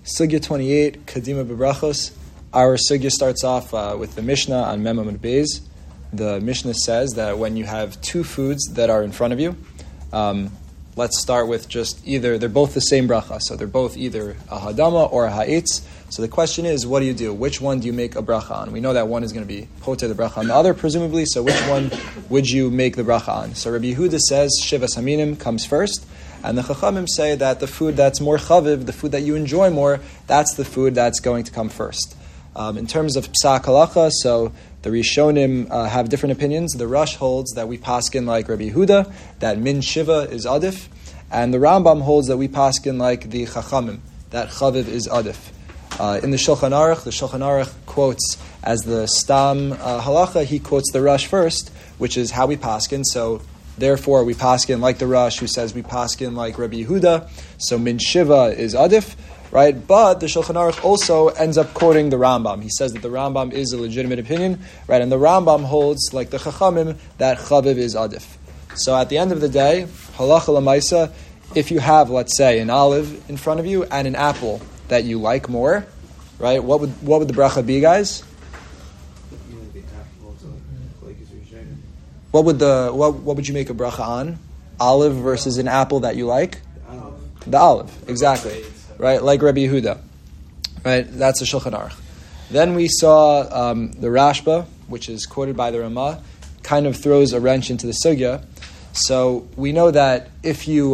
Sugya 28, Kadima B'Brachos. Our Sugya starts off with the Mishnah on Mem Amud Beis. The Mishnah says that when you have two foods that are in front of you, let's start with just either, they're both the same bracha, so they're both either a hadama or a ha'etz. So the question is, what do you do? Which one do you make a bracha on? We know that one is going to be poter the bracha on the other, presumably, so which one would you make the bracha on? So Rabbi Yehuda says Shivas Haminim comes first, and the Chachamim say that the food that's more chaviv, the food that you enjoy more, that's the food that's going to come first. In terms of Psak Halacha, so the Rishonim have different opinions. The Rosh holds that we paskin like Rabbi Yehuda, that min shiva is adif, and the Rambam holds that we paskin like the Chachamim, that chaviv is adif. In the Shulchan Aruch quotes as the Stam Halacha, he quotes the Rosh first, which is how we paskin. So therefore we paskin like the Rosh, who says we paskin like Rabbi Yehuda. So min shiva is adif. Right, but the Shulchan Aruch also ends up quoting the Rambam. He says that the Rambam is a legitimate opinion, right? And the Rambam holds, like the Chachamim, that chaviv is adif. So at the end of the day, halacha l'maisa, if you have, let's say, an olive in front of you and an apple that you like more, right? What would the bracha be, guys? What would you make a bracha on? Olive versus an apple that you like? The olive, exactly. Right, like Rabbi Yehuda. Right, that's the Shulchan Aruch. Then we saw the Rashba, which is quoted by the Ramah, kind of throws a wrench into the sugya. So we know that if you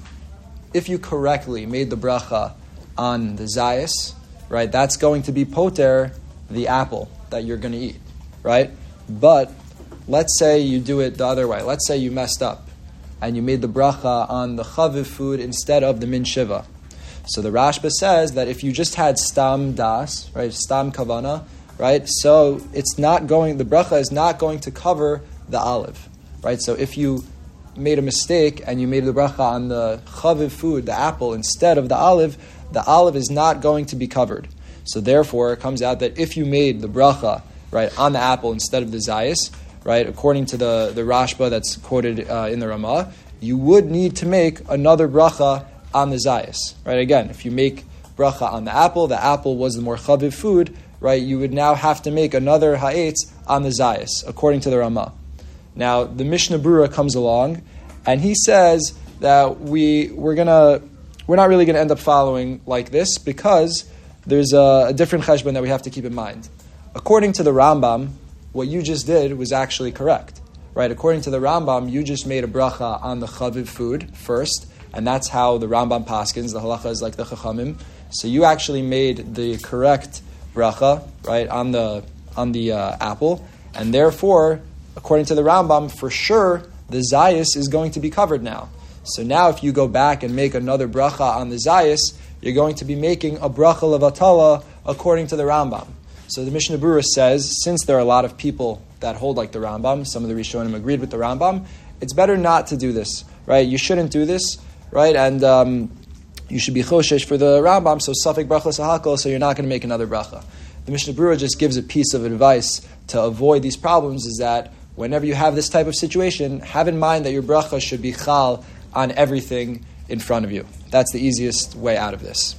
correctly made the bracha on the zayis, right, that's going to be poter the apple that you're going to eat, right? But let's say you do it the other way. Let's say you messed up and you made the bracha on the chaviv food instead of the min shiva. So the Rashba says that if you just had stam das, right, stam kavana, right, so the bracha is not going to cover the olive, right? So if you made a mistake and you made the bracha on the chaviv food, the apple, instead of the olive is not going to be covered. So therefore, it comes out that if you made the bracha, right, on the apple instead of the zayis, right, according to the Rashba that's quoted in the Ramah, you would need to make another bracha on the zayis, right? Again, if you make bracha on the apple was the more chaviv food, right? You would now have to make another ha'etz on the zayis, according to the Ramah. Now, the Mishnah Brura comes along, and he says that we're not really going to end up following like this because there's a different cheshbon that we have to keep in mind. According to the Rambam, what you just did was actually correct, right? According to the Rambam, you just made a bracha on the chaviv food first, and that's how the Rambam paskins. The halacha is like the Chachamim. So you actually made the correct bracha, right, on the apple, and therefore, according to the Rambam, for sure the zayis is going to be covered now. So now, if you go back and make another bracha on the zayis, you're going to be making a bracha levatala according to the Rambam. So the Mishnah Brura says, since there are a lot of people that hold like the Rambam, some of the Rishonim agreed with the Rambam, it's better not to do this, right? You shouldn't do this. Right, and you should be choshesh for the Rambam, so safek bracha sahakol, so you're not going to make another bracha. The Mishnah Brura just gives a piece of advice to avoid these problems, is that whenever you have this type of situation, have in mind that your bracha should be chal on everything in front of you. That's the easiest way out of this.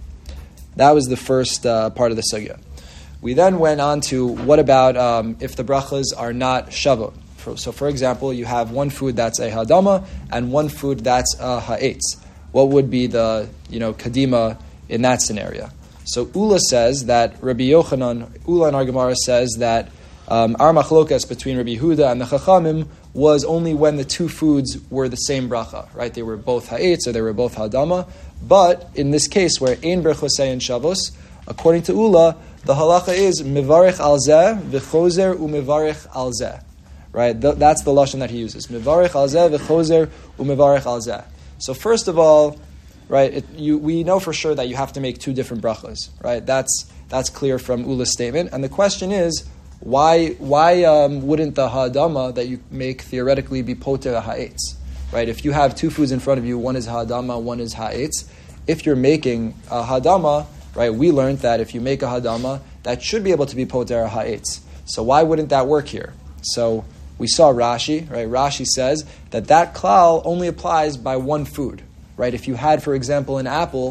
That was the first part of the sugya. We then went on to what about if the brachas are not shavot. So, for example, you have one food that's a hadama and one food that's a ha'etz. What would be the kadima in that scenario? So Ula says that Ula in our Gemara says that our machlokas between Rabbi Yehuda and the Chachamim was only when the two foods were the same bracha, right? They were both ha'etz or they were both hadama. But in this case where ein berchosei and shavos, according to Ula, the halacha is mevarich al zeh v'chozer u'mevarich al zeh. Right, that's the lashon that he uses. Mevarich al zeh v'chozer u'mevarich al zeh. So first of all, right, we know for sure that you have to make two different brachas. Right, that's clear from Ula's statement. And the question is, why wouldn't the ha'adama that you make theoretically be poter ha'etz? Right, if you have two foods in front of you, one is ha'adama, one is ha'etz. If you're making a ha'adama, right, we learned that if you make a ha'adama, that should be able to be poter ha'etz. So why wouldn't that work here? So we saw Rashi, right? Rashi says that klal only applies by one food, right? If you had, for example, an apple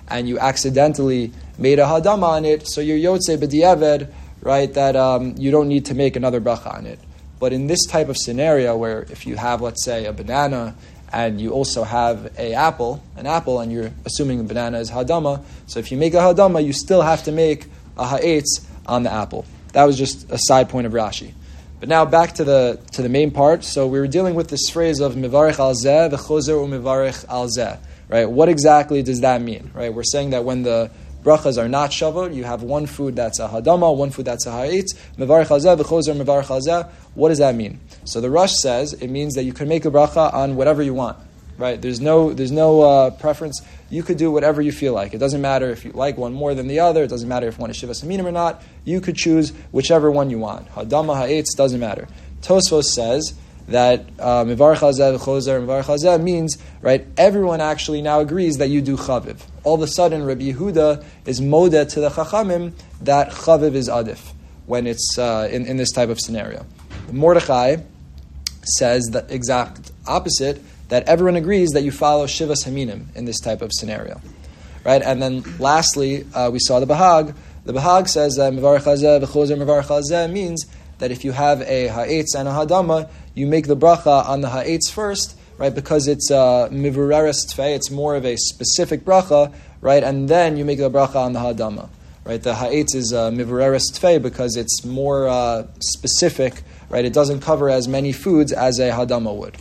and you accidentally made a hadama on it, so you're yotze b'diavad, right, that you don't need to make another bracha on it. But in this type of scenario where if you have, let's say, a banana and you also have an apple, and you're assuming the banana is hadama, so if you make a hadama, you still have to make a ha'etz on the apple. That was just a side point of Rashi. But now back to the main part. So we were dealing with this phrase of mivarech al zeh v'chozer u'mivarech al zeh. Right? What exactly does that mean? Right? We're saying that when the brachas are not shavah, you have one food that's a hadama, one food that's a ha'etz. Mivarech al zeh v'chozer mivarech al zeh. What does that mean? So the Rush says it means that you can make a bracha on whatever you want. Right? There's no preference. You could do whatever you feel like. It doesn't matter if you like one more than the other. It doesn't matter if one is Shivas Aminim or not. You could choose whichever one you want. Hadama, ha'etz, doesn't matter. Tosfos says that Mivarech hazeh v'chozer Mivarech hazeh means, right, everyone actually now agrees that you do chaviv. All of a sudden, Rabbi Yehuda is modeh to the Chachamim that chaviv is adif when it's in this type of scenario. Mordechai says the exact opposite, that everyone agrees that you follow Shivas Haminim in this type of scenario. Right? And then lastly, we saw the Bahag. The Bahag says that Mivarech hazeh v'chozer Mivarech hazeh means that if you have a ha'etz and a hadama, you make the bracha on the ha'etz first, right? Because it's mivureres tfei, it's more of a specific bracha, right? And then you make the bracha on the hadama, right? The ha'etz is mivureres tfei because it's more specific, right? It doesn't cover as many foods as a hadama would.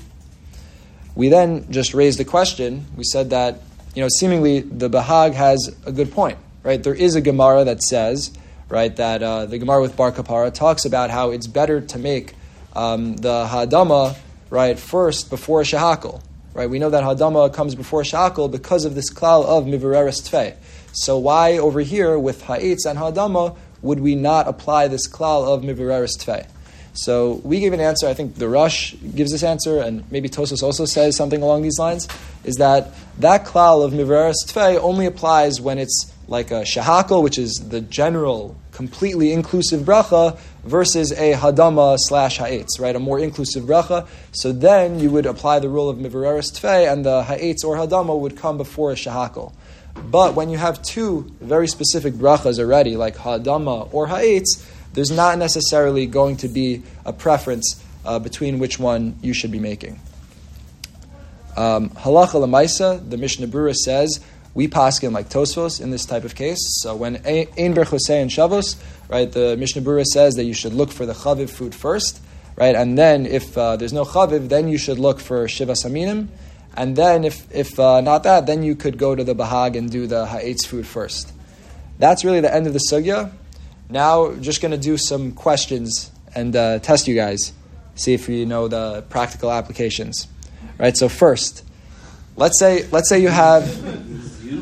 We then just raised a question. We said that, seemingly the Bahag has a good point, right? There is a Gemara that says, right, that the Gemara with Bar Kapara talks about how it's better to make the Hadama, right, first before Shahakal, right? We know that Hadama comes before Shahakal because of this klal of Mivureres Tfei. So why over here with Ha'etz and Hadama would we not apply this klal of Mivureres Tfei? So we gave an answer. I think the Rush gives this answer, and maybe Tosfos also says something along these lines, is that klal of Mivureres Tfei only applies when it's like a shahakal, which is the general, completely inclusive bracha, versus a hadama / ha'etz, right? A more inclusive bracha. So then you would apply the rule of mivureres tfei, and the ha'etz or hadama would come before a shahakal. But when you have two very specific brachas already, like hadama or ha'etz, there's not necessarily going to be a preference between which one you should be making. Halacha l'maisa, the Mishnah Berurah says, we paskin like Tosfos in this type of case. So when ein ber chosei and shavos, right, the Mishnah Berurah says that you should look for the chaviv food first, right, and then if there's no chaviv, then you should look for shivas aminim, and then if not that, then you could go to the bahag and do the ha'etz food first. That's really the end of the sugya. Now, just going to do some questions and test you guys, see if you know the practical applications. Right. So first, let's say you have.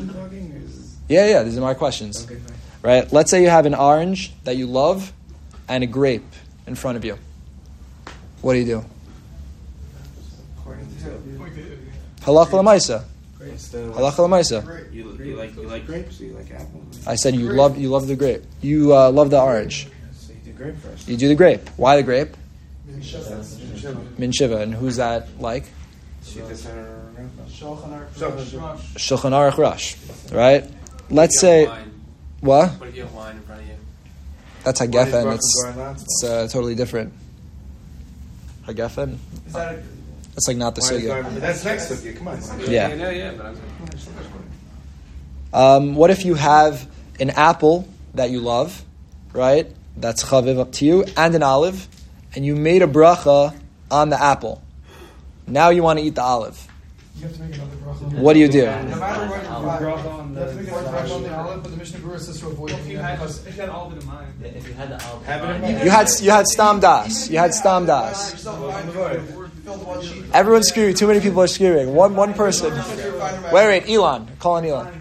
Yeah, these are my questions. Okay, fine. Right? Let's say you have an orange that you love and a grape in front of you. What do you do? Halacha l'maisa. Halacha l'maisa. You like grapes? You like apples? I said you love the grape. You love the orange. So you do grape first. You do the grape. Why the grape? Min shiva. Min shiva. And who's that like? Shulchan Aruch Rosh. Right? Let's say, what? What if you have wine in front of you? That's Hagefen. It's totally different. Hagefen? That's like not the sugya. That's next sugya. Come on. Yeah. But what if you have an apple that you love, right? That's chaviv up to you, and an olive, and you made a bracha on the apple. Now you want to eat the olive. You have to make another bracha. What do you do? No matter what, you have to make another bracha on the olive, but the Mishnah Berurah says to avoid if you had olive in mind. If you had the olive, Have it in mind. You had stam das. You had stam das. Everyone's screaming. Too many people are screaming. One person. Wait, Elon. Call on Elon.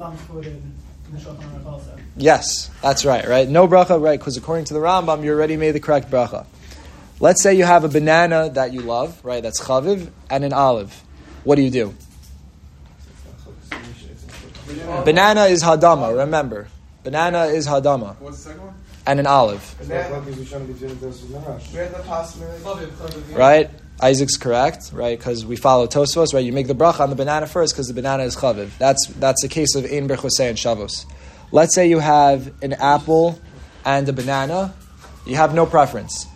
Yes, that's right? No bracha, right? Because according to the Rambam, you already made the correct bracha. Let's say you have a banana that you love, right? That's chaviv, and an olive. What do you do? Banana is hadama, remember. Banana is hadama. What's the second one? And an olive. We had the possibility. Right? Isaac's correct, right? Because we follow Tosfos, right? You make the bracha on the banana first because the banana is chaviv. That's the case of ein berchosei and shavos. Let's say you have an apple and a banana. You have no preference.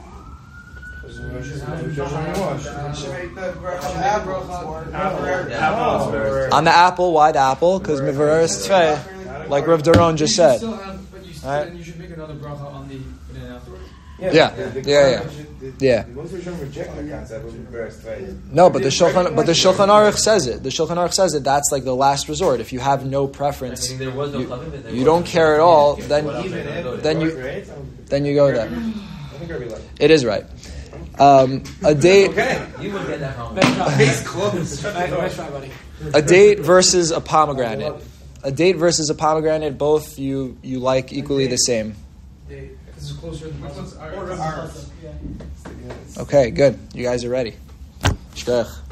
On the apple, why the apple? Because mivareres tvei, like Rav Doron just said. Then you should make another bracha on the banana afterwards. Yeah. Most of them reject the concept of reverse tvei. No, but the Shulchan Aruch says it. The Shulchan Aruch says it. That's like the last resort. If you have no preference, you don't care at all, then you go there. It is right. A date. You would get that wrong. Case closed. Nice try, buddy. A date versus a pomegranate. A date versus a pomegranate. Both you like equally the same. This is closer than Order. Okay, good. You guys are ready. Shkoyach.